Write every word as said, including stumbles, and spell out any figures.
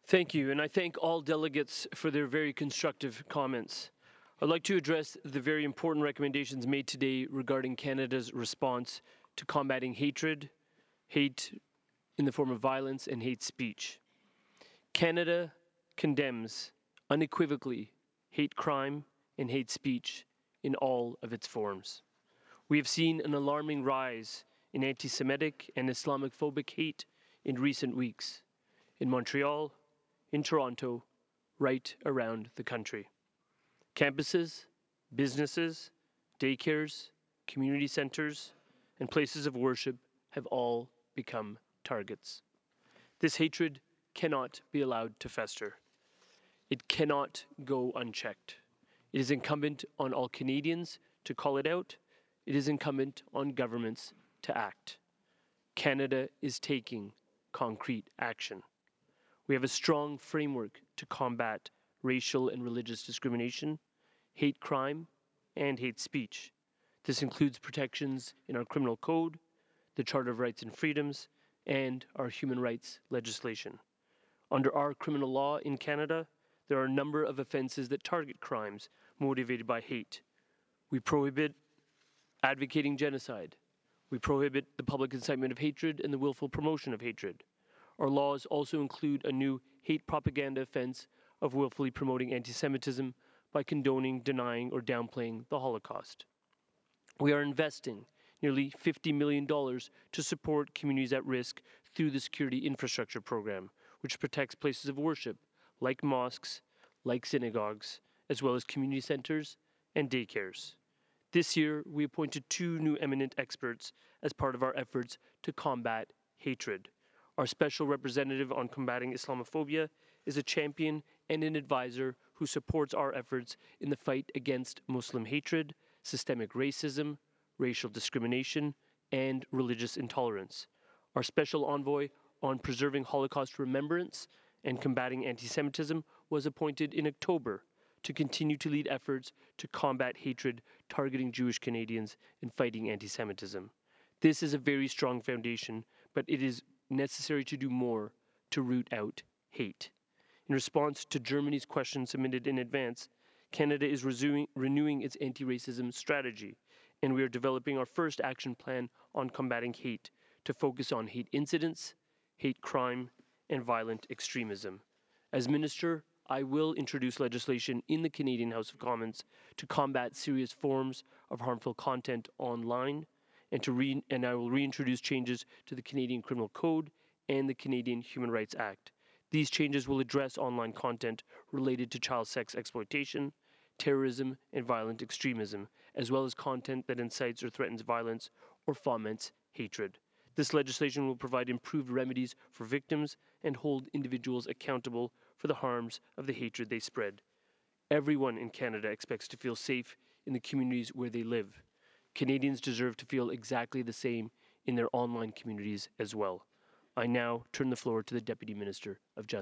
Thank you, and I thank all delegates for their very constructive comments. I'd like to address the very important recommendations made today regarding Canada's response to combating hatred, hate in the form of violence, and hate speech. Canada condemns unequivocally hate crime and hate speech in all of its forms. We have seen an alarming rise in anti-Semitic and Islamophobic hate in recent weeks in Montreal, in Toronto, right around the country. Campuses, businesses, daycares, community centers, and places of worship have all become targets. This hatred cannot be allowed to fester. It cannot go unchecked. It is incumbent on all Canadians to call it out. It is incumbent on governments to act. Canada is taking concrete action. We have a strong framework to combat racial and religious discrimination, hate crime, and hate speech. This includes protections in our criminal code, the Charter of Rights and Freedoms, and our human rights legislation. Under our criminal law in Canada, there are a number of offenses that target crimes motivated by hate. We prohibit advocating genocide. We prohibit the public incitement of hatred and the willful promotion of hatred. Our laws also include a new hate propaganda offense of willfully promoting anti-Semitism by condoning, denying, or downplaying the Holocaust. We are investing nearly fifty million dollars to support communities at risk through the Security Infrastructure Program, which protects places of worship like mosques, like synagogues, as well as community centers and daycares. This year, we appointed two new eminent experts as part of our efforts to combat hatred. Our special representative on combating Islamophobia is a champion and an advisor who supports our efforts in the fight against Muslim hatred, systemic racism, racial discrimination, and religious intolerance. Our special envoy on preserving Holocaust remembrance and combating anti-Semitism was appointed in October to continue to lead efforts to combat hatred targeting Jewish Canadians and fighting anti-Semitism. This is a very strong foundation, but it is necessary to do more to root out hate. In response to Germany's question submitted in advance, Canada is resuming, renewing its anti-racism strategy, and we are developing our first action plan on combating hate to focus on hate incidents, hate crime, and violent extremism. As Minister, I will introduce legislation in the Canadian House of Commons to combat serious forms of harmful content online, and to re and I will reintroduce changes to the Canadian Criminal Code and the Canadian Human Rights Act. These changes will address online content related to child sex exploitation, terrorism, and violent extremism, as well as content that incites or threatens violence or foments hatred. This legislation will provide improved remedies for victims and hold individuals accountable for the harms of the hatred they spread. Everyone in Canada expects to feel safe in the communities where they live. Canadians deserve to feel exactly the same in their online communities as well. I now turn the floor to the Deputy Minister of Justice.